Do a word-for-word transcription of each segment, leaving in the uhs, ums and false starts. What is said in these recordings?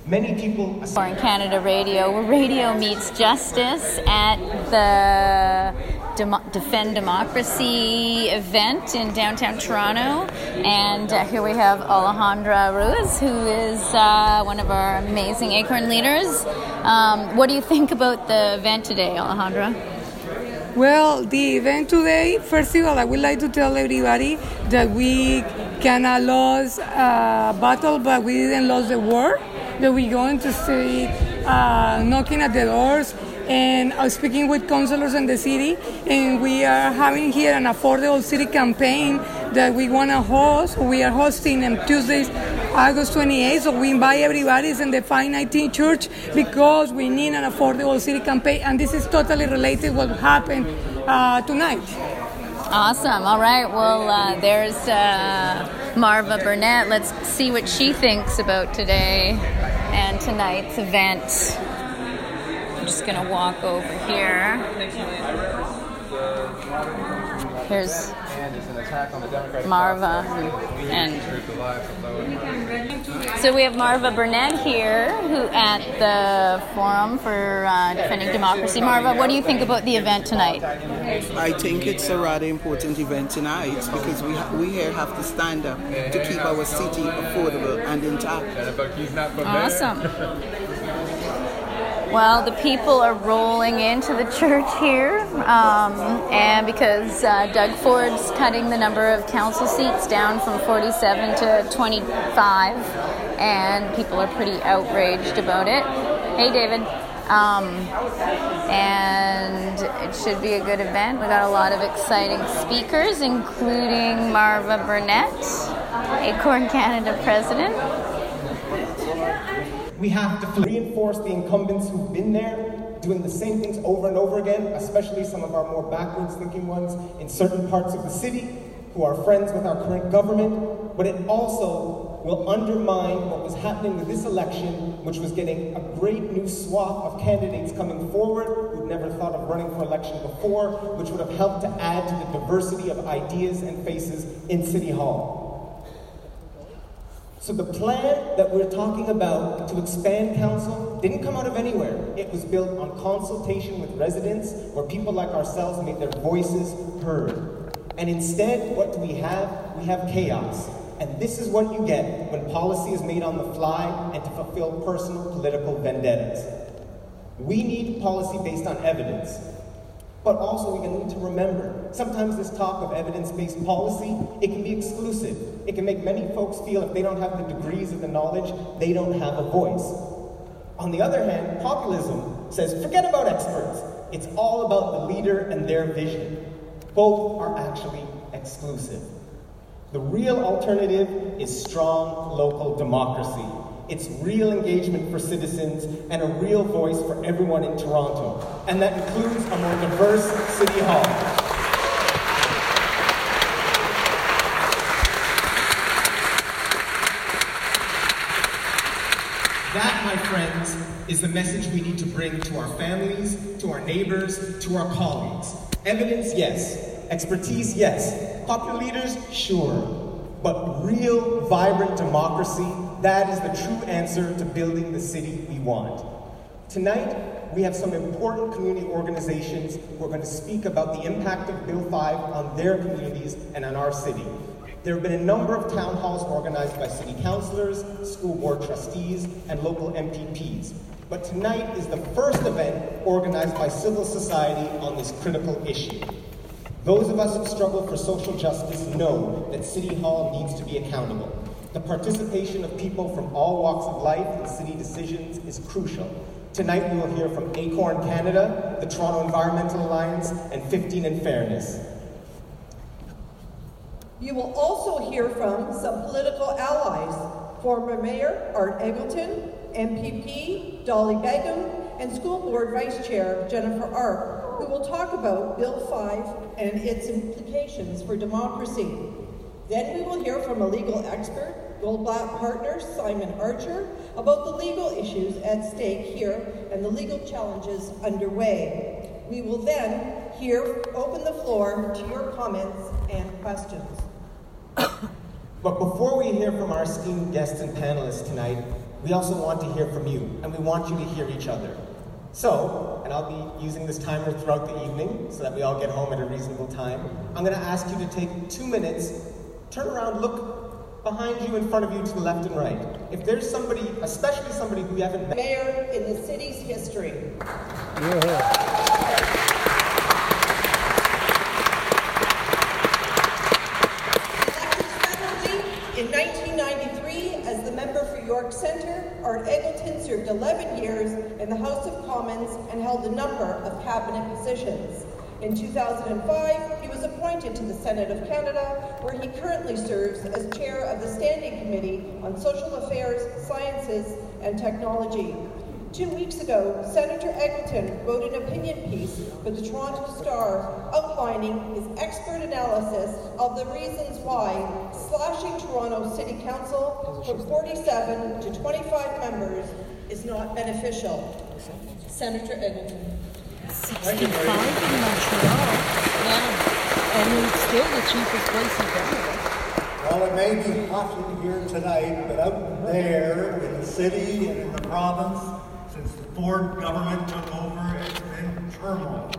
Many people... Foreign Canada Radio, where radio meets justice at the Demo- Defend Democracy event in downtown Toronto. And uh, here we have Alejandra Ruiz, who is uh, one of our amazing ACORN leaders. Um, what do you think about the event today, Alejandra? Well, the event today, first of all, I would like to tell everybody that we cannot lose a battle, but we didn't lose the war. That we're going to see uh, knocking at the doors and uh, speaking with councillors in the city. And we are having here an affordable city campaign that we want to host. We are hosting on Tuesdays, August twenty-eighth. So we invite everybody in the five nineteen church because we need an affordable city campaign. And this is totally related to what happened uh, tonight. Awesome. All right. Well, uh, there's uh, Marva Burnett. Let's see what she thinks about today and tonight's event. I'm just going to walk over here. Here's Marva. And so we have Marva Burnett here, who at the Forum for uh, Defending Democracy. Marva, what do you think about the event tonight? I think it's a rather important event tonight because we ha- we here have to stand up to keep our city affordable and intact. Awesome. Well, the people are rolling into the church here, um, and because uh, Doug Ford's cutting the number of council seats down from forty-seven to twenty-five, and people are pretty outraged about it. Hey, David. Um, and it should be a good event. We got a lot of exciting speakers, including Marva Burnett, ACORN Canada president. We have to reinforce the incumbents who've been there, doing the same things over and over again, especially some of our more backwards-thinking ones in certain parts of the city who are friends with our current government, but it also will undermine what was happening with this election, which was getting a great new swath of candidates coming forward who'd never thought of running for election before, which would have helped to add to the diversity of ideas and faces in City Hall. So the plan that we're talking about to expand council didn't come out of anywhere. It was built on consultation with residents, where people like ourselves made their voices heard. And instead, what do we have? We have chaos. And this is what you get when policy is made on the fly and to fulfill personal political vendettas. We need policy based on evidence. But also we need to remember, sometimes this talk of evidence-based policy, it can be exclusive. It can make many folks feel if they don't have the degrees of the knowledge, they don't have a voice. On the other hand, populism says, forget about experts. It's all about the leader and their vision. Both are actually exclusive. The real alternative is strong local democracy. It's real engagement for citizens and a real voice for everyone in Toronto. And that includes a more diverse City Hall. That, my friends, is the message we need to bring to our families, to our neighbors, to our colleagues. Evidence, yes. Expertise, yes. Popular leaders, sure. But real, vibrant democracy, that is the true answer to building the city we want. Tonight, we have some important community organizations who are going to speak about the impact of Bill five on their communities and on our city. There have been a number of town halls organized by city councillors, school board trustees, and local M P Ps. But tonight is the first event organized by civil society on this critical issue. Those of us who struggle for social justice know that City Hall needs to be accountable. The participation of people from all walks of life in city decisions is crucial. Tonight we will hear from ACORN Canada, the Toronto Environmental Alliance, and fifteen in Fairness. You will also hear from some political allies, former Mayor Art Eggleton, M P P Dolly Begum, and School Board Vice Chair Jennifer Arp, who will talk about Bill five and its implications for democracy. Then we will hear from a legal expert, Goldblatt Partners Simon Archer, about the legal issues at stake here and the legal challenges underway. We will then hear, open the floor to your comments and questions. But before we hear from our esteemed guests and panelists tonight, we also want to hear from you, and we want you to hear each other. So, and I'll be using this timer throughout the evening so that we all get home at a reasonable time, I'm going to ask you to take two minutes, turn around, look behind you, in front of you, to the left and right. If there's somebody, especially somebody who you haven't met. Mayor in the city's history. Yeah. In nineteen ninety-three, as the member for York Centre, Art Eggleton served eleven years in the House of Commons and held a number of cabinet positions. In two thousand five, he was appointed to the Senate of Canada, where he currently serves as chair of the Standing Committee on Social Affairs, Sciences and Technology. Two weeks ago, Senator Eggleton wrote an opinion piece for the Toronto Star outlining his expert analysis of the reasons why slashing Toronto City Council from forty-seven to twenty-five members is not beneficial. Senator Eggleton. sixty-five in Montreal. Yeah. And it's still the cheapest place in Canada. Well, it may be hot in here tonight, but out there in the city and in the province, since the Ford government took over, it's been turmoil.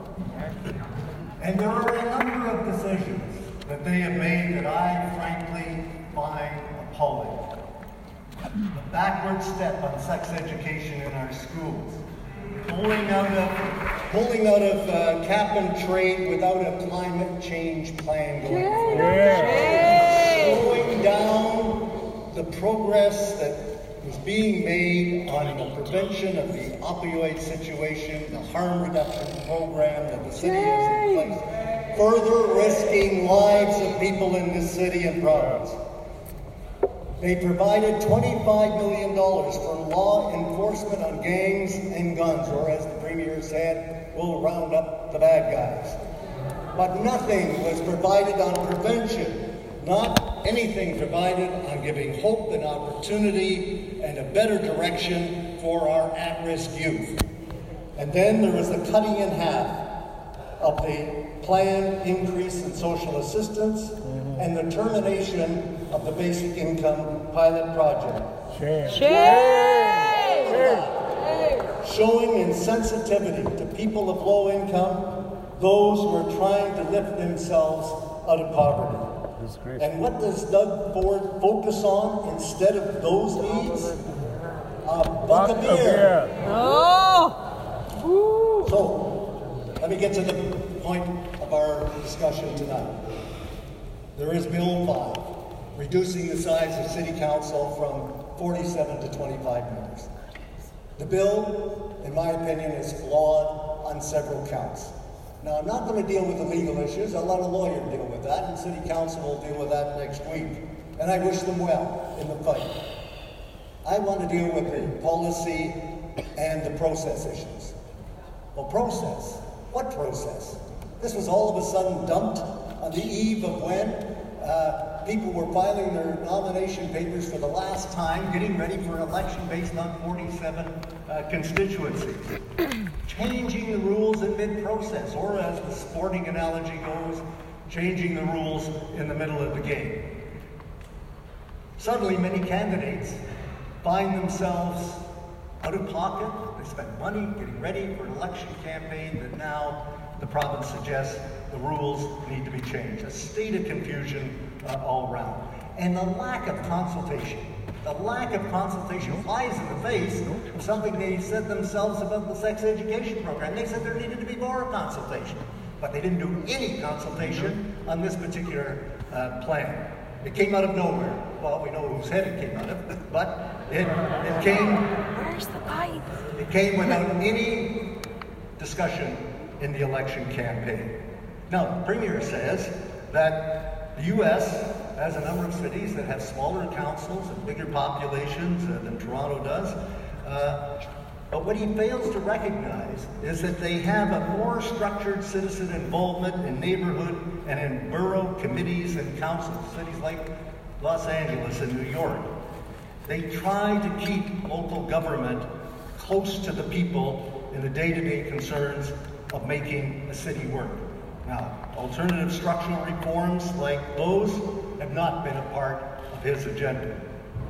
And there are a number of decisions that they have made that I frankly find appalling. The backward step on sex education in our schools. Pulling out of, pulling out of uh, cap and trade without a climate change plan going forward. Yeah. Slowing down the progress that is being made on the prevention of the opioid situation, the harm reduction program that the city has in place, further risking lives of people in this city and province. They provided twenty-five million dollars for law enforcement on gangs and guns, or as the Premier said, we'll round up the bad guys. But nothing was provided on prevention, not anything provided on giving hope and opportunity and a better direction for our at-risk youth. And then there was the cutting in half of the planned increase in social assistance mm-hmm. and the termination of the basic income pilot project. Shame. Shame. Shame. Showing insensitivity to people of low income, those who are trying to lift themselves out of poverty. And what does Doug Ford focus on instead of those needs? A buck of beer. Oh! So, let me get to the point of our discussion tonight. There is Bill five, reducing the size of City Council from forty-seven to twenty-five members. The bill, in my opinion, is flawed on several counts. Now, I'm not going to deal with the legal issues. I'll let a lawyer deal with that, and City Council will deal with that next week. And I wish them well in the fight. I want to deal with the policy and the process issues. Well, process? What process? This was all of a sudden dumped on the eve of when uh, people were filing their nomination papers for the last time, getting ready for an election based on forty-seven uh, constituencies. Changing the rules in mid-process, or as the sporting analogy goes, changing the rules in the middle of the game. Suddenly, many candidates find themselves out of pocket. They spend money getting ready for an election campaign that now the province suggests the rules need to be changed. A state of confusion uh, all around. And the lack of consultation. The lack of consultation flies in the face of something they said themselves about the sex education program. They said there needed to be more consultation, but they didn't do any consultation on this particular uh, plan. It came out of nowhere. Well, we know whose head it came out of, but it, it came. Where's the pipe? It came without any discussion in the election campaign. Now, the Premier says that the U S has a number of cities that have smaller councils and bigger populations uh, than Toronto does. Uh, but what he fails to recognize is that they have a more structured citizen involvement in neighborhood and in borough committees and councils, cities like Los Angeles and New York. They try to keep local government close to the people in the day-to-day concerns of making a city work. Now, alternative structural reforms like those have not been a part of his agenda.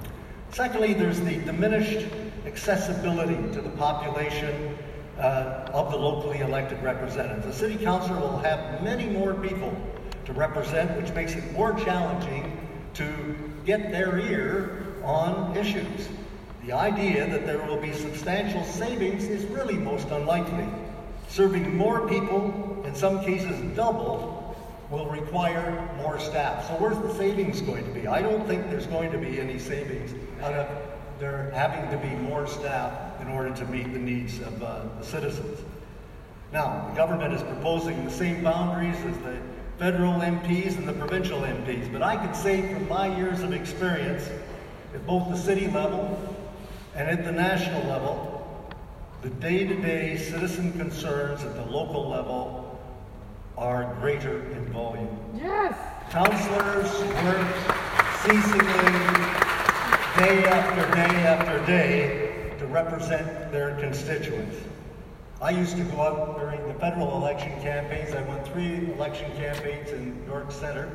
Secondly, there's the diminished accessibility to the population uh, of the locally elected representatives. The city council will have many more people to represent, which makes it more challenging to get their ear on issues. The idea that there will be substantial savings is really most unlikely. Serving more people, in some cases double, will require more staff. So where's the savings going to be? I don't think there's going to be any savings out of there having to be more staff in order to meet the needs of uh, the citizens. Now, the government is proposing the same boundaries as the federal M Ps and the provincial M Ps, but I can say from my years of experience at both the city level and at the national level, the day-to-day citizen concerns at the local level are greater in volume. Yes! Councillors work ceasingly, day after day after day, to represent their constituents. I used to go out during the federal election campaigns. I won three election campaigns in York Centre.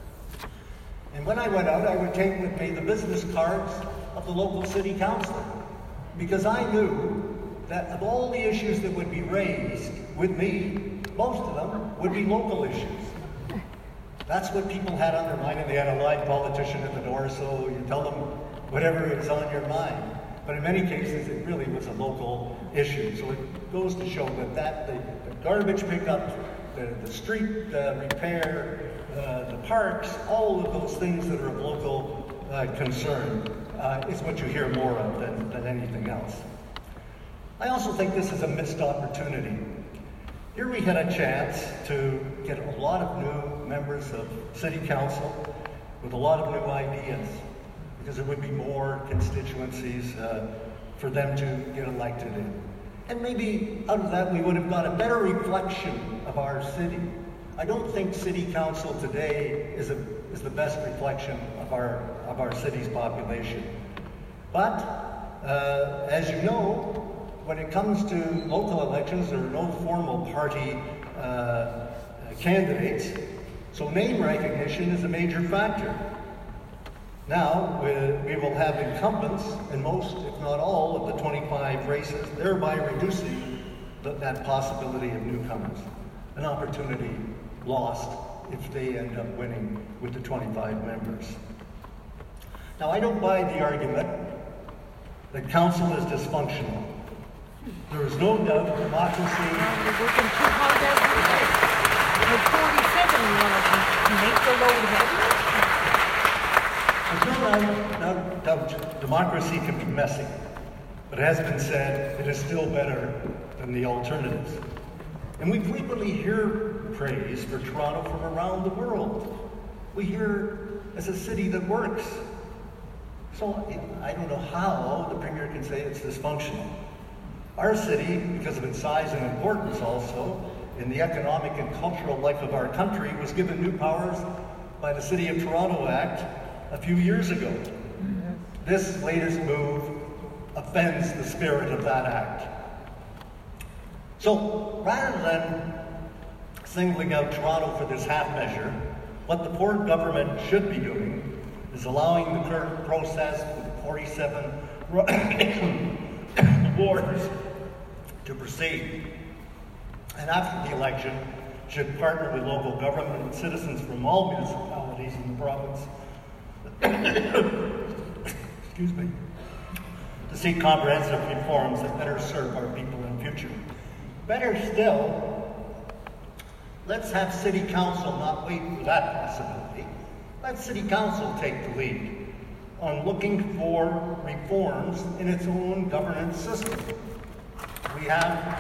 And when I went out, I would take with me the business cards of the local city council, because I knew that of all the issues that would be raised with me, most of them would be local issues. That's what people had on their mind, and they had a live politician at the door, so you tell them whatever is on your mind. But in many cases, it really was a local issue. So it goes to show that, that the, the garbage pickup, the, the street uh, repair, uh, the parks, all of those things that are of local uh, concern uh, is what you hear more of than, than anything else. I also think this is a missed opportunity. Here we had a chance to get a lot of new members of City Council with a lot of new ideas, because there would be more constituencies uh, for them to get elected in. And maybe out of that we would have got a better reflection of our city. I don't think City Council today is, a, is the best reflection of our, of our city's population. But, uh, as you know, when it comes to local elections, there are no formal party uh, candidates, so name recognition is a major factor. Now, we will have incumbents in most, if not all, of the twenty-five races, thereby reducing the, that possibility of newcomers. An opportunity lost if they end up winning with the twenty-five members. Now, I don't buy the argument that council is dysfunctional. There is no doubt democracy... We're working too hard every day. We had forty-seven one of them to make the load heavier. There's no doubt democracy can be messy, but it has been said it is still better than the alternatives. And we frequently hear praise for Toronto from around the world. We hear as a city that works. So I don't know how the Premier can say it's dysfunctional. Our city, because of its size and importance also, in the economic and cultural life of our country, was given new powers by the City of Toronto Act a few years ago. This latest move offends the spirit of that act. So, rather than singling out Toronto for this half measure, what the Ford government should be doing is allowing the current process with forty-seven wards to proceed. And after the election, should partner with local government and citizens from all municipalities in the province excuse me, to seek comprehensive reforms that better serve our people in the future. Better still, let's have City Council not wait for that possibility. Let City Council take the lead on looking for reforms in its own governance system. We have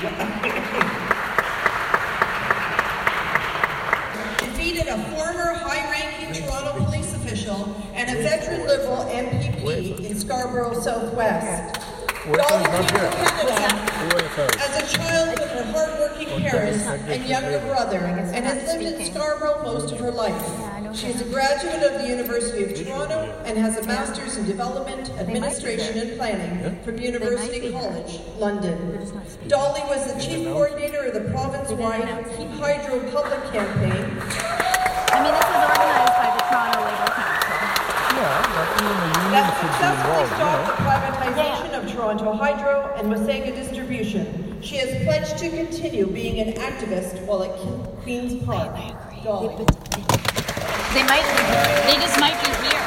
defeated a former high-ranking Toronto police official and a veteran Liberal M P P in Scarborough Southwest. Dolly came to Canada as a child with her hard-working parents and younger brother, and has lived in Scarborough most of her life. She is a graduate of the University of Toronto and has a Master's in Development, Administration and Planning from University College, London. Dolly was the chief coordinator of the province-wide Keep Hydro public campaign. I mean, this was organized by the Toronto Labour Council. Yeah, but, you know, has successfully stopped the privatization of Toronto Hydro and Wasaga Distribution. She has pledged to continue being an activist while at Queen's Park. Dolly. They might be, they just might be here.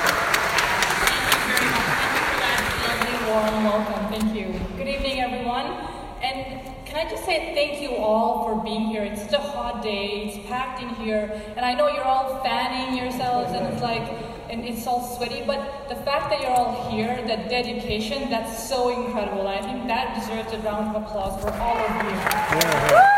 Warm welcome. Thank you. Good evening, everyone. And can I just say thank you all for being here. It's such a hot day. It's packed in here. And I know you're all fanning yourselves and it's like, and it's all sweaty, but the fact that you're all here, that dedication, that's so incredible. I think that deserves a round of applause for all of you. Yeah.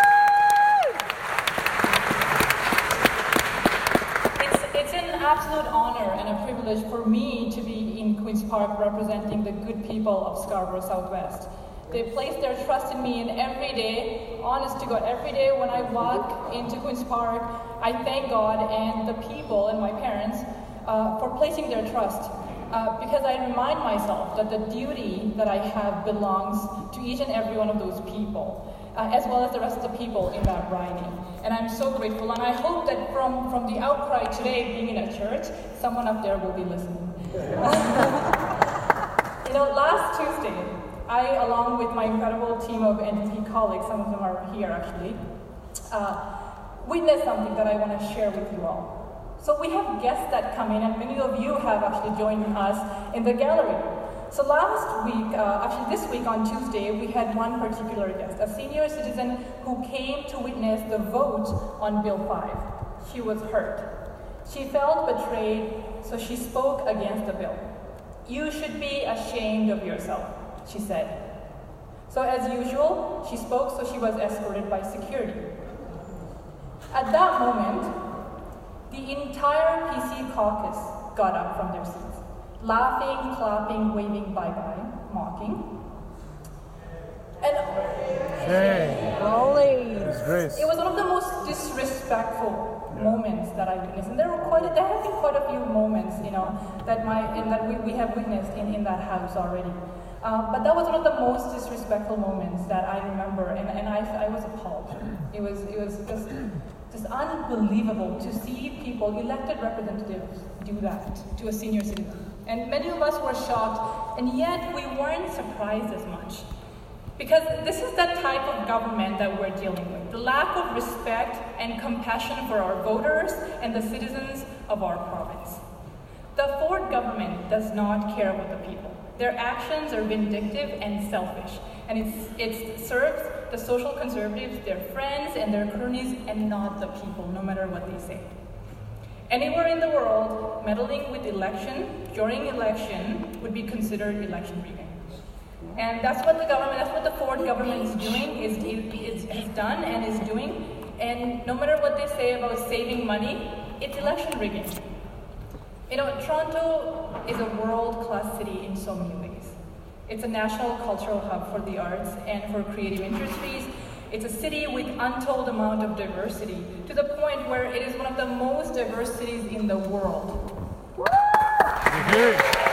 Absolute honor and a privilege for me to be in Queen's Park representing the good people of Scarborough Southwest. They place their trust in me, and every day, honest to God, every day when I walk into Queen's Park, I thank God and the people and my parents uh, for placing their trust. Uh, because I remind myself that the duty that I have belongs to each and every one of those people, uh, as well as the rest of the people in that riding. And I'm so grateful, and I hope that from, from the outcry today, being in a church, someone up there will be listening. You know, last Tuesday, I, along with my incredible team of N D P colleagues, some of them are here actually, uh, witnessed something that I want to share with you all. So we have guests that come in, and many of you have actually joined us in the gallery. So last week, uh, actually this week on Tuesday, we had one particular guest, a senior citizen who came to witness the vote on Bill five. She was hurt. She felt betrayed, so she spoke against the bill. "You should be ashamed of yourself," she said. So as usual, she spoke, so she was escorted by security. At that moment, the entire P C caucus got up from their seats, laughing, clapping, waving bye-bye, mocking. And hey, it was one of the most disrespectful yeah. moments that I witnessed. And there were quite a, there have been quite a few moments, you know, that my and that we, we have witnessed in, in that house already. Uh, but that was one of the most disrespectful moments that I remember, and, and I, I was appalled. It was it was just just unbelievable to see people, elected representatives, do that to a senior citizen. And many of us were shocked, and yet we weren't surprised as much. Because this is the type of government that we're dealing with. The lack of respect and compassion for our voters and the citizens of our province. The Ford government does not care about the people. Their actions are vindictive and selfish, and it's, it serves the social conservatives, their friends and their cronies, and not the people, no matter what they say. Anywhere in the world, meddling with election during election would be considered election rigging. And that's what the government, that's what the Ford government is doing, is, is, has done and is doing. And no matter what they say about saving money, it's election rigging. You know, Toronto is a world-class city in so many ways. It's a national cultural hub for the arts and for creative industries. It's a city with untold amount of diversity, to the point where it is one of the most diverse cities in the world. Mm-hmm.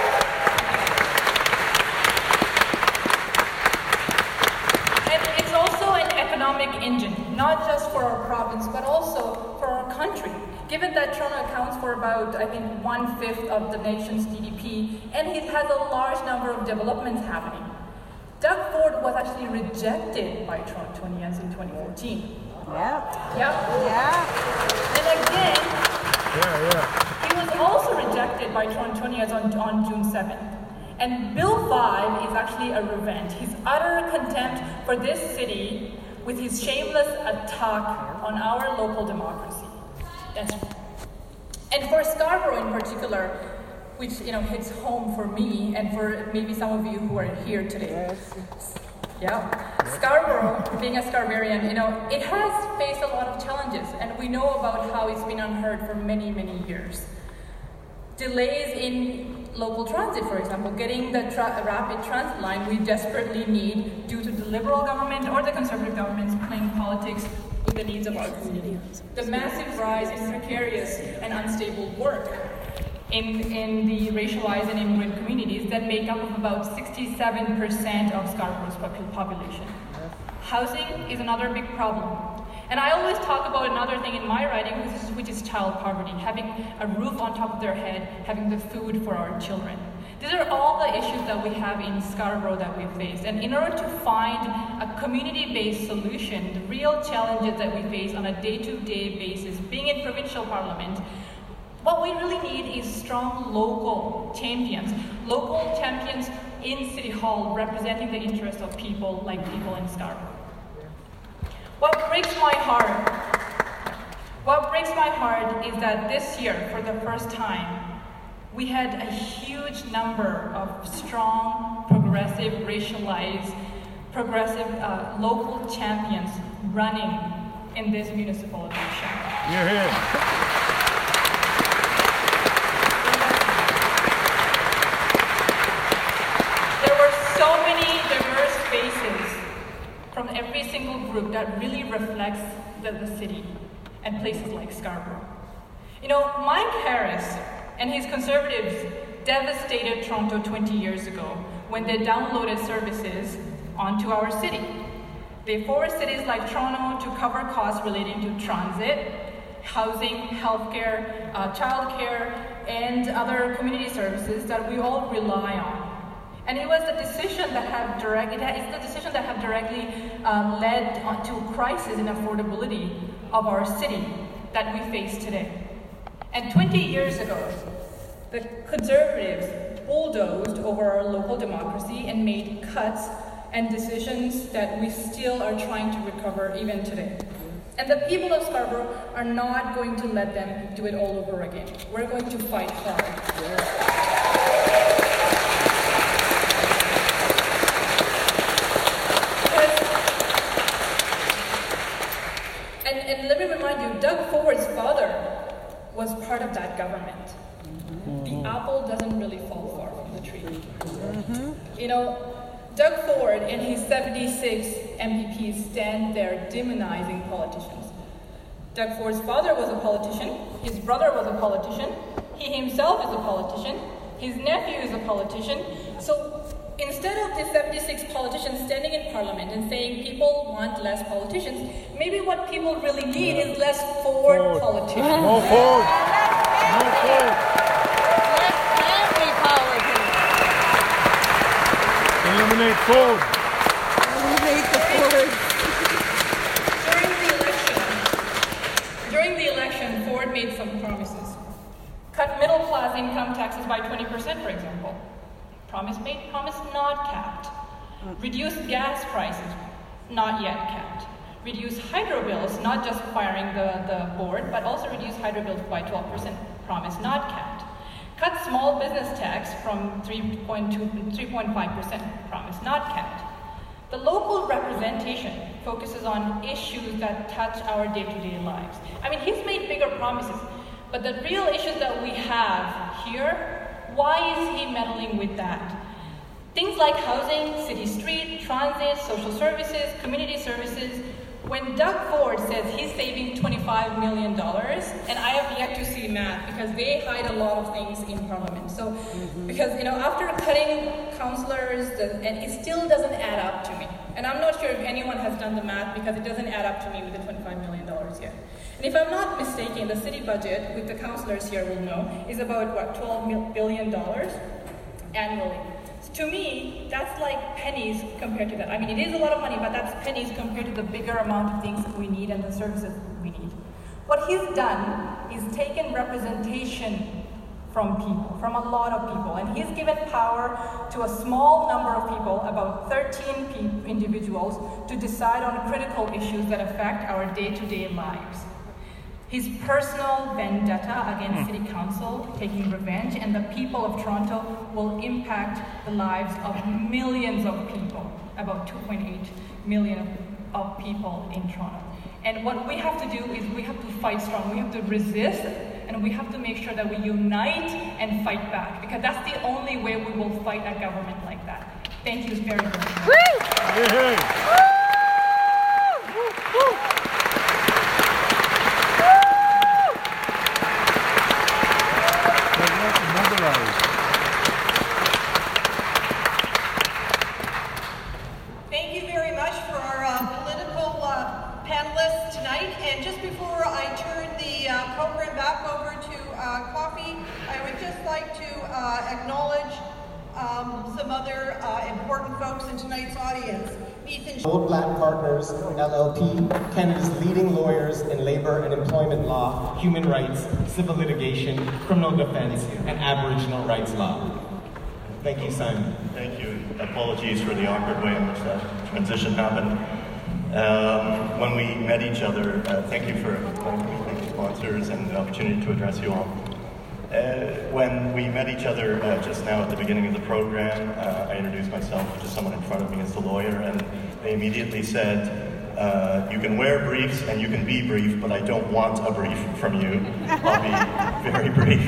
Economic engine, not just for our province, but also for our country. Given that Toronto accounts for about, I think, one-fifth of the nation's G D P, and it has a large number of developments happening. Doug Ford was actually rejected by Torontonians in twenty fourteen. Yeah. Yep. Yeah. And again, yeah, yeah. he was also rejected by Torontonians on, on June seventh. And Bill five is actually a revenge. His utter contempt for this city with his shameless attack on our local democracy. That's, and for Scarborough in particular, which you know hits home for me and for maybe some of you who are here today. Yeah, Scarborough, being a Scarbarian, you know, it has faced a lot of challenges, and we know about how it's been unheard for many, many years. Delays in local transit, for example, getting the tra- rapid transit line we desperately need due to the Liberal government or the Conservative governments playing politics with the needs of our community. The massive rise in precarious and unstable work in, in the racialized and immigrant communities that make up of about sixty-seven percent of Scarborough's population. Housing is another big problem. And I always talk about another thing in my writing, which is, which is child poverty, having a roof on top of their head, having the food for our children. These are all the issues that we have in Scarborough that we face. And in order to find a community-based solution, the real challenges that we face on a day-to-day basis, being in provincial parliament, what we really need is strong local champions. Local champions in City Hall representing the interests of people like people in Scarborough. What breaks my heart, what breaks my heart is that this year, for the first time, we had a huge number of strong, progressive, racialized, progressive uh, local champions running in this municipal election. You're here. There were so many diverse faces from every single group that really reflects the, the city and places like Scarborough. You know, Mike Harris and his Conservatives devastated Toronto twenty years ago when they downloaded services onto our city. They forced cities like Toronto to cover costs relating to transit, housing, healthcare, uh, childcare, and other community services that we all rely on. And it was the decision that have direct, it is the decision that have directly uh, led to a crisis in affordability of our city that we face today. And twenty years ago, the Conservatives bulldozed over our local democracy and made cuts and decisions that we still are trying to recover even today. And the people of Scarborough are not going to let them do it all over again. We're going to fight hard. And, and let me remind you, Doug Ford's father was part of that government. The apple doesn't really fall far from the tree. Mm-hmm. You know, Doug Ford and his seventy-six M P Ps stand there demonizing politicians. Doug Ford's father was a politician, his brother was a politician, he himself is a politician, his nephew is a politician. So instead of the seventy-six politicians standing in parliament and saying people want less politicians, maybe what people really need is less Ford, Ford. politicians. No Ford! No Ford! Eliminate Ford. Eliminate the Ford. During the election, during the election, Ford made some promises. Cut middle class income taxes by twenty percent, for example. Promise made, promise not capped. Reduce gas prices, not yet capped. Reduce hydro bills, not just firing the, the board, but also reduce hydro bills by twelve percent. Promise not capped. Cut small business tax from three point two, three point five percent, promise not capped. The local representation focuses on issues that touch our day-to-day lives. I mean, he's made bigger promises, but the real issues that we have here, why is he meddling with that? Things like housing, city street, transit, social services, community services. When Doug Ford says he's saving twenty-five million dollars, and I have yet to see math because they hide a lot of things in Parliament. So, mm-hmm. because, you know, after cutting councillors, the, and it still doesn't add up to me. And I'm not sure if anyone has done the math because it doesn't add up to me with the twenty-five million dollars yet. And if I'm not mistaken, the city budget, with the councillors here will know, is about, what, twelve billion dollars annually. To me, that's like pennies compared to that. I mean, it is a lot of money, but that's pennies compared to the bigger amount of things that we need and the services we need. What he's done is taken representation from people, from a lot of people, and he's given power to a small number of people, about thirteen pe- individuals, to decide on critical issues that affect our day-to-day lives. His personal vendetta against City Council, taking revenge, and the people of Toronto will impact the lives of millions of people, about two point eight million of people in Toronto. And what we have to do is we have to fight strong, we have to resist, and we have to make sure that we unite and fight back, because that's the only way we will fight a government like that. Thank you very much. Woo! Hey, hey. Woo! Woo! Thank you very much for our uh, political uh, panelists tonight. And just before I turn the uh, program back over to uh, coffee, I would just like to uh, acknowledge um, some other uh, important folks in tonight's audience. Ethan Goldblatt Partners, L L P, Canada's leading lawyers in labor and employment law, human rights, civil litigation, criminal defense, and Aboriginal rights law. Thank you, Simon. Thank you. Apologies for the awkward way in which that transition happened. Um, when we met each other, uh, thank you for thank you sponsors and the opportunity to address you all. Uh, when we met each other uh, just now at the beginning of the program, uh, I introduced myself to someone in front of me as the lawyer, and they immediately said, uh, you can wear briefs and you can be brief, but I don't want a brief from you. I'll be very brief.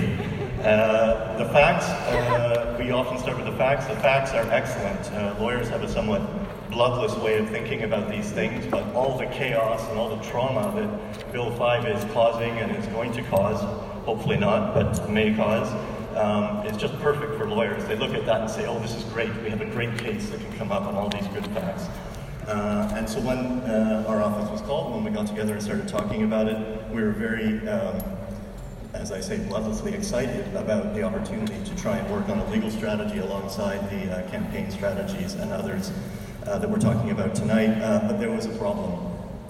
Uh, the facts, uh, we often start with the facts. The facts are excellent. Uh, lawyers have a somewhat bloodless way of thinking about these things, but all the chaos and all the trauma that Bill five is causing and is going to cause, hopefully not, but may cause, um, is just perfect for lawyers. They look at that and say, oh, this is great. We have a great case that can come up on all these good facts. Uh, and so when uh, our office was called, when we got together and started talking about it, we were very, um, as I say, bloodlessly excited about the opportunity to try and work on a legal strategy alongside the uh, campaign strategies and others uh, that we're talking about tonight. Uh, but there was a problem.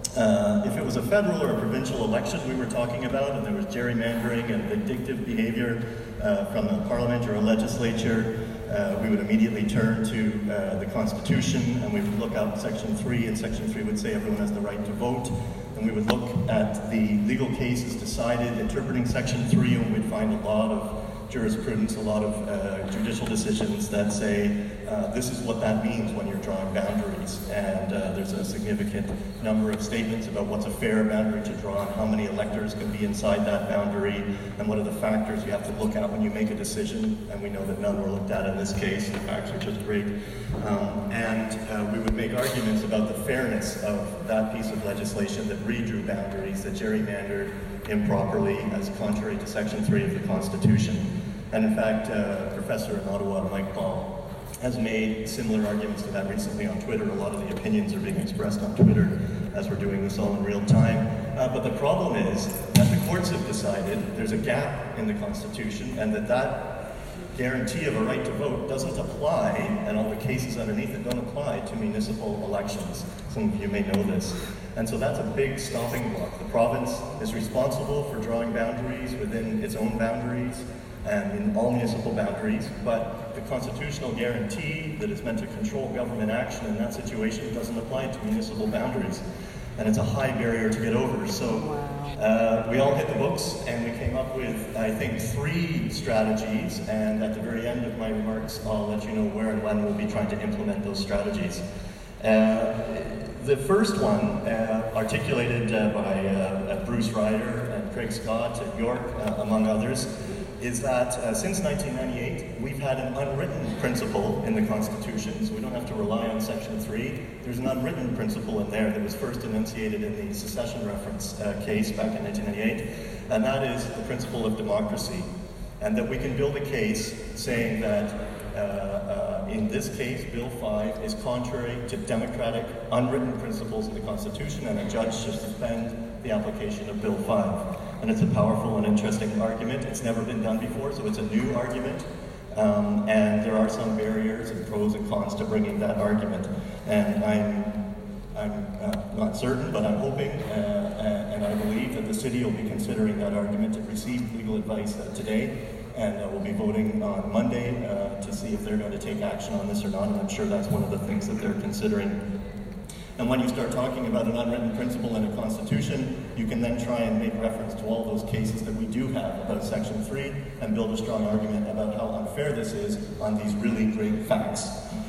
Uh, if it was a federal or a provincial election we were talking about, and there was gerrymandering and vindictive behavior uh, from a parliament or a legislature, uh, we would immediately turn to uh, the Constitution, and we would look up Section three, and Section three would say everyone has the right to vote. And we would look at the legal cases decided interpreting Section three, and we'd find a lot of jurisprudence, a lot of uh, judicial decisions that say uh, this is what that means when you're drawing boundaries. And uh, there's a significant number of statements about what's a fair boundary to draw and how many electors can be inside that boundary and what are the factors you have to look at when you make a decision. And we know that none were looked at in this case. The facts are just great. Um, and uh, we would make arguments about the fairness of that piece of legislation that redrew boundaries, that gerrymandered improperly as contrary to Section three of the Constitution. And in fact, uh, a professor in Ottawa, Mike Paul, has made similar arguments to that recently on Twitter. A lot of the opinions are being expressed on Twitter as we're doing this all in real time. Uh, but the problem is that the courts have decided there's a gap in the Constitution and that that guarantee of a right to vote doesn't apply, and all the cases underneath it don't apply to municipal elections. Some of you may know this. And so that's a big stopping block. The province is responsible for drawing boundaries within its own boundaries and in all municipal boundaries, but the constitutional guarantee that is meant to control government action in that situation doesn't apply to municipal boundaries. And it's a high barrier to get over. So uh, we all hit the books and we came up with, I think, three strategies, and at the very end of my remarks, I'll let you know where and when we'll be trying to implement those strategies. Uh, the first one, uh, articulated uh, by uh, Bruce Ryder and Craig Scott at York, uh, among others, is that uh, since nineteen ninety-eight, we've had an unwritten principle in the Constitution, so we don't have to rely on Section three. There's an unwritten principle in there that was first enunciated in the secession reference uh, case back in nineteen ninety-eight, and that is the principle of democracy. And that we can build a case saying that uh, uh, in this case, Bill five is contrary to democratic, unwritten principles in the Constitution, and a judge should suspend the application of Bill five. And it's a powerful and interesting argument. It's never been done before, so it's a new argument. Um, and there are some barriers and pros and cons to bringing that argument. And I'm, I'm uh, not certain, but I'm hoping uh, and I believe that the city will be considering that argument. It received legal advice uh, today, and uh, we'll be voting on Monday uh, to see if they're going to take action on this or not. And I'm sure that's one of the things that they're considering. And when you start talking about an unwritten principle in a constitution, you can then try and make reference to all those cases that we do have about Section three and build a strong argument about how unfair this is on these really great facts.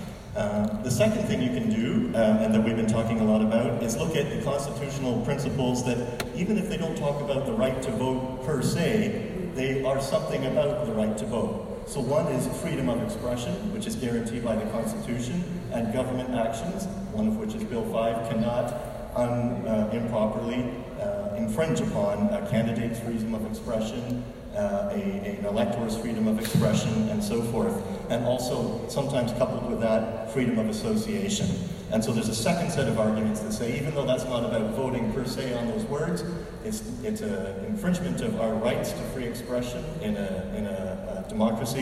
Uh, the second thing you can do, um, and that we've been talking a lot about, is look at the constitutional principles that, even if they don't talk about the right to vote per se, they are something about the right to vote. So one is freedom of expression, which is guaranteed by the Constitution, and government actions, one of which is Bill five, cannot un, uh, improperly uh, infringe upon a candidate's freedom of expression, uh, a, an elector's freedom of expression, and so forth. And also, sometimes coupled with that, freedom of association. And so there's a second set of arguments that say, even though that's not about voting per se on those words, it's it's an infringement of our rights to free expression in a, in a, a democracy,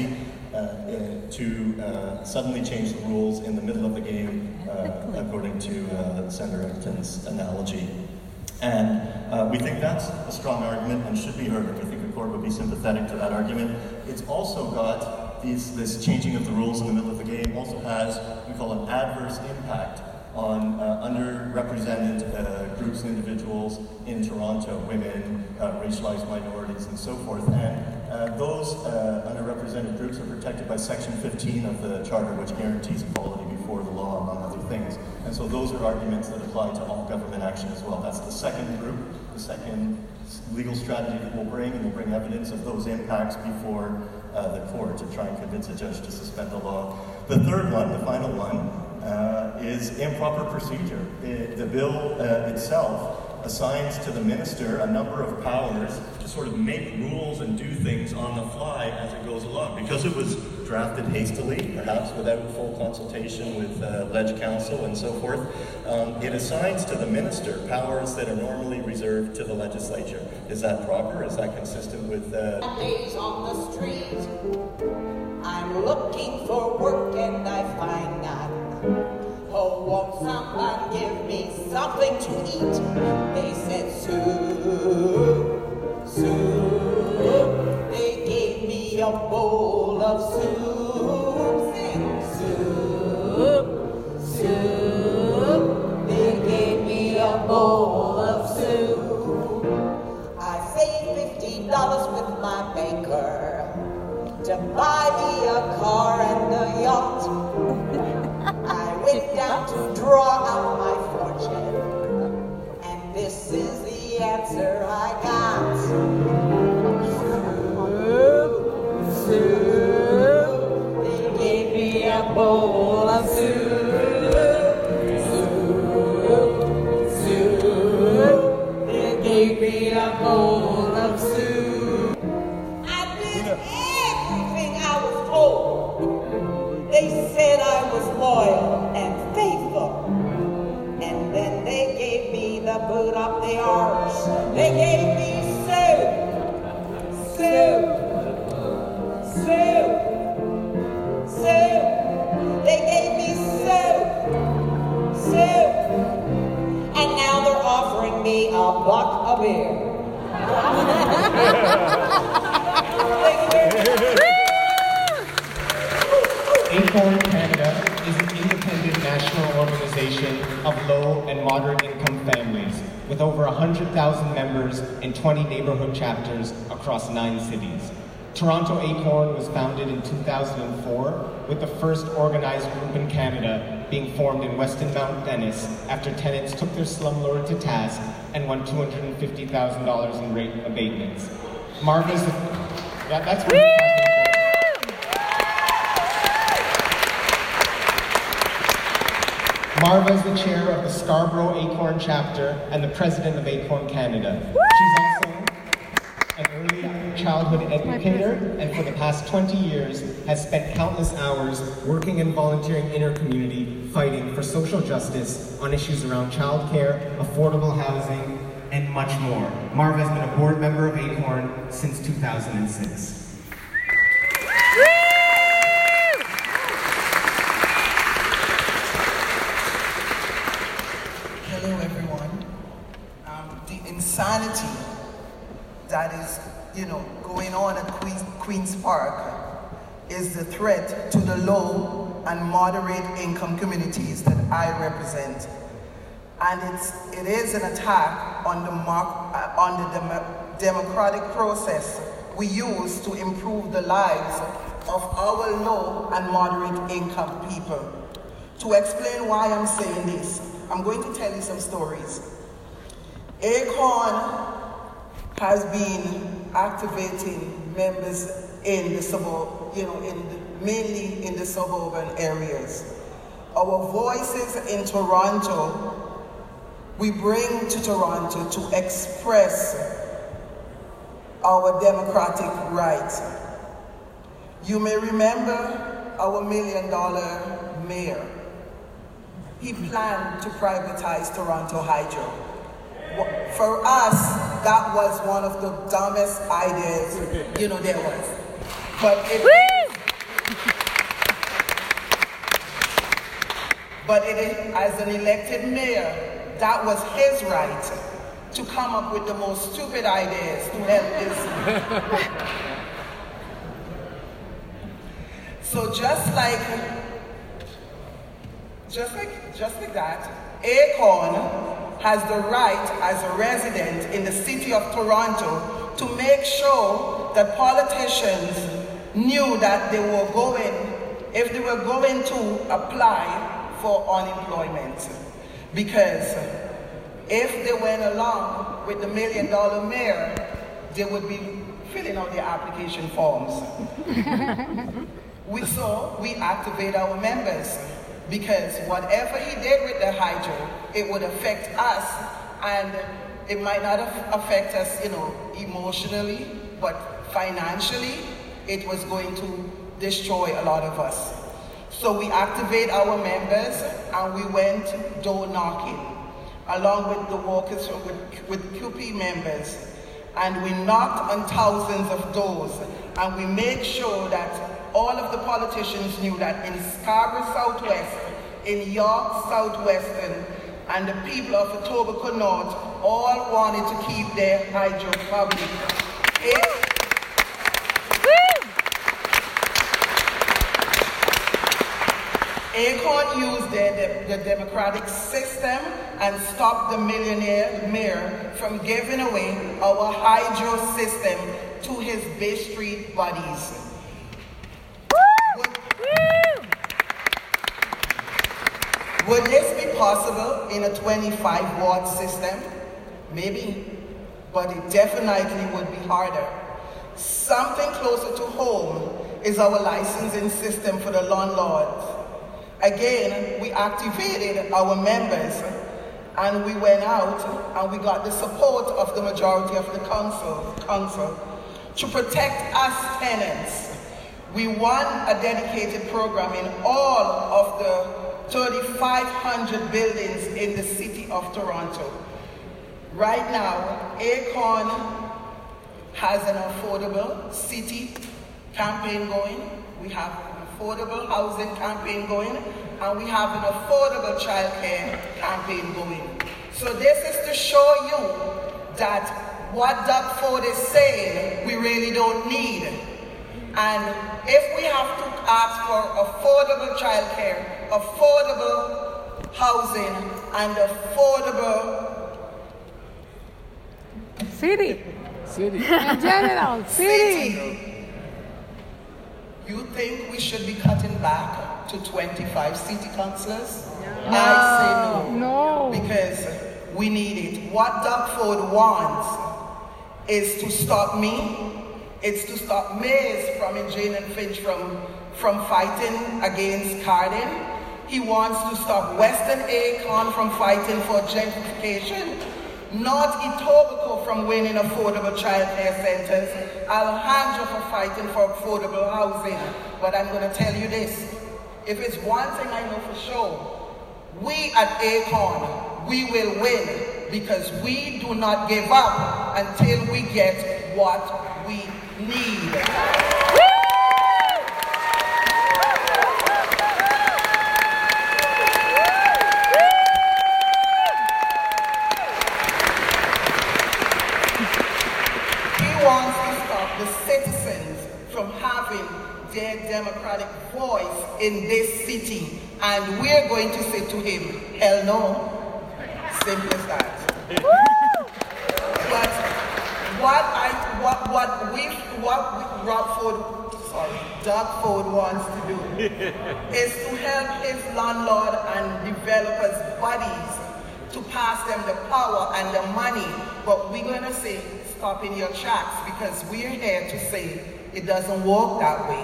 uh, in, to uh, suddenly change the rules in the middle of the game, uh, according to uh, Senator Eglinton's analogy. And uh, we think that's a strong argument and should be heard. We think the court would be sympathetic to that argument. It's also got these, this changing of the rules in the middle of the game also has what we call an adverse impact on uh, underrepresented uh, groups and individuals in Toronto, women, uh, racialized minorities, and so forth. And uh, those uh, underrepresented groups are protected by Section fifteen of the Charter, which guarantees equality before the law, among other things. And so those are arguments that apply to all government action as well. That's the second group, the second legal strategy that we'll bring, and we'll bring evidence of those impacts before uh, the court to try and convince a judge to suspend the law. The third one, the final one, Uh, is improper procedure. It, the bill uh, itself assigns to the minister a number of powers to sort of make rules and do things on the fly as it goes along. Because it was drafted hastily, perhaps without full consultation with uh, Ledge Council and so forth, um, it assigns to the minister powers that are normally reserved to the legislature. Is that proper? Is that consistent with... Uh... Days on the street, I'm looking for work and I find none. Oh, won't someone give me something to eat? They said soup, soup. They gave me a bowl of soup. Soup, soup. They gave me a bowl of soup. I saved fifty dollars with my banker to buy me a car and a yacht. I went down to draw out my fortune, and this is the answer I got. Soup, soup, they gave me a bowl of soup. Soup, soup, they gave me a bowl of soup. I did everything I was told. They said I was loyal and faithful. And then they gave me the boot up the arse. They gave me soup. Soup. Soup. Soup. They gave me soup. Soup. And now they're offering me a buck of beer. ACORN Canada is an independent national organization of low and moderate income families with over one hundred thousand members in twenty neighborhood chapters across nine cities. Toronto ACORN was founded in two thousand four, with the first organized group in Canada being formed in Weston Mount Dennis after tenants took their slumlord to task and won two hundred fifty thousand dollars in rate abatements. Marva's, that, that's what Marva is the chair of the Scarborough ACORN chapter and the president of ACORN Canada. She's also an early childhood educator, and for the past twenty years has spent countless hours working and volunteering in her community, fighting for social justice on issues around childcare, affordable housing, and much more. Marva has been a board member of ACORN since two thousand six. Hello, everyone. Um, the insanity that is, you know, going on at Queens, Queen's Park is the threat to the low and moderate income communities that I represent. And it's, it is an attack on the, mark, uh, on the dem democratic process we use to improve the lives of our low and moderate income people. To explain why I'm saying this, I'm going to tell you some stories. ACORN has been activating members in the suburb, you know, in the, mainly in the suburban areas. Our voices in Toronto, we bring to Toronto to express our democratic rights. You may remember our million dollar mayor. He planned to privatize Toronto Hydro. For us, that was one of the dumbest ideas, you know, there was. But it, But it is, as an elected mayor, that was his right to come up with the most stupid ideas to help his. So just like, just like, just like that, Acorn has the right as a resident in the city of Toronto to make sure that politicians knew that they were going, if they were going to apply for unemployment. Because if they went along with the million dollar mayor, they would be filling out their application forms. we saw, we activate our members because whatever he did with the hydro, it would affect us, and it might not affect us, you know, emotionally, but financially, it was going to destroy a lot of us. So we activate our members and we went door knocking along with the workers, with, with Q P members, and we knocked on thousands of doors and we made sure that all of the politicians knew that in Scarborough Southwest, in York Southwestern, and the people of Etobicoke North all wanted to keep their hydro public. It, Acorn used the, the, the democratic system and stopped the millionaire mayor from giving away our hydro system to his Bay Street buddies. Would, would this be possible in a twenty-five watt system? Maybe, but it definitely would be harder. Something closer to home is our licensing system for the landlords. Again, we activated our members and we went out and we got the support of the majority of the council, council to protect us tenants. We won a dedicated program in all of the thirty-five hundred buildings in the city of Toronto. Right now, Acorn has an affordable city campaign going. We have affordable housing campaign going, and we have an affordable childcare campaign going. So this is to show you that what Doug Ford is saying, we really don't need. And if we have to ask for affordable childcare, affordable housing, and affordable city, city, in general, city. city. You think we should be cutting back to twenty-five city councillors? No. I say no. No. Because we need it. What Doug Ford wants is to stop me, it's to stop Mays from Jane and Finch from, from fighting against Carden. He wants to stop Western Acorn from fighting for gentrification. North Etobicoke from winning affordable childcare centers, Alejandro for fighting for affordable housing. But I'm going to tell you this, if it's one thing I know for sure, we at Acorn, we will win because we do not give up until we get what we need. Their democratic voice in this city, and we're going to say to him, hell no. Simple as that. But what I what what we what we, Rob Ford, sorry, Doug Ford wants to do is to help his landlord and developers buddies to pass them the power and the money. But we're going to say, stop in your tracks, because we're here to say it doesn't work that way.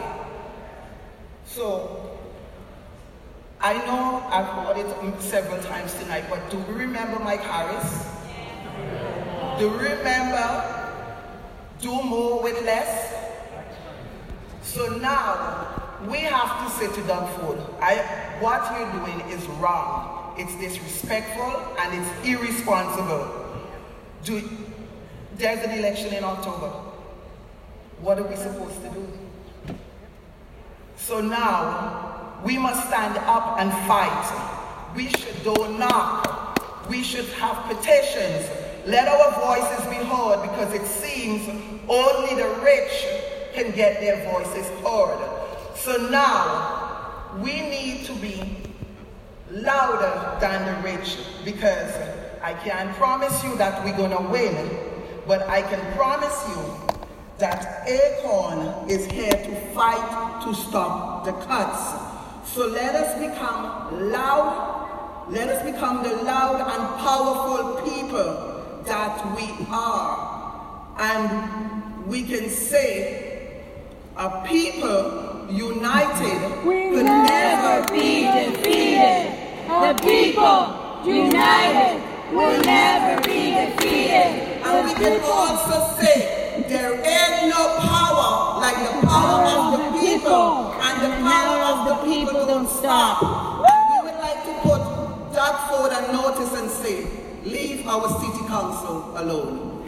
So, I know I've heard it several times tonight, but do we remember Mike Harris? Do we remember do more with less? So now, we have to say to Doug Ford, I, what you're doing is wrong. It's disrespectful and it's irresponsible. Do, there's an election in October. What are we supposed to do? So now, we must stand up and fight we should don't knock. We should have petitions. Let our voices be heard, because it seems only the rich can get their voices heard. So now we need to be louder than the rich, because I can't promise you that we're going to win, but I can promise you that Acorn is here to fight to stop the cuts. So let us become loud, let us become the loud and powerful people that we are. And we can say, a people united We could will never be defeated. The people united will never be defeated. And we can also say, there is no power like the power of the people, and the power of the people don't stop. And we would like to put that forward and notice and say, leave our city council alone.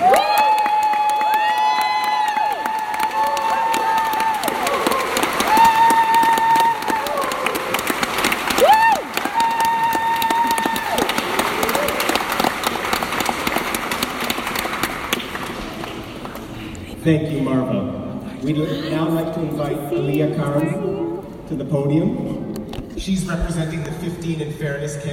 Thank you, Marva. We'd now like to invite Aaliyah Karam to the podium. She's representing the fifteen in Fairness campaign.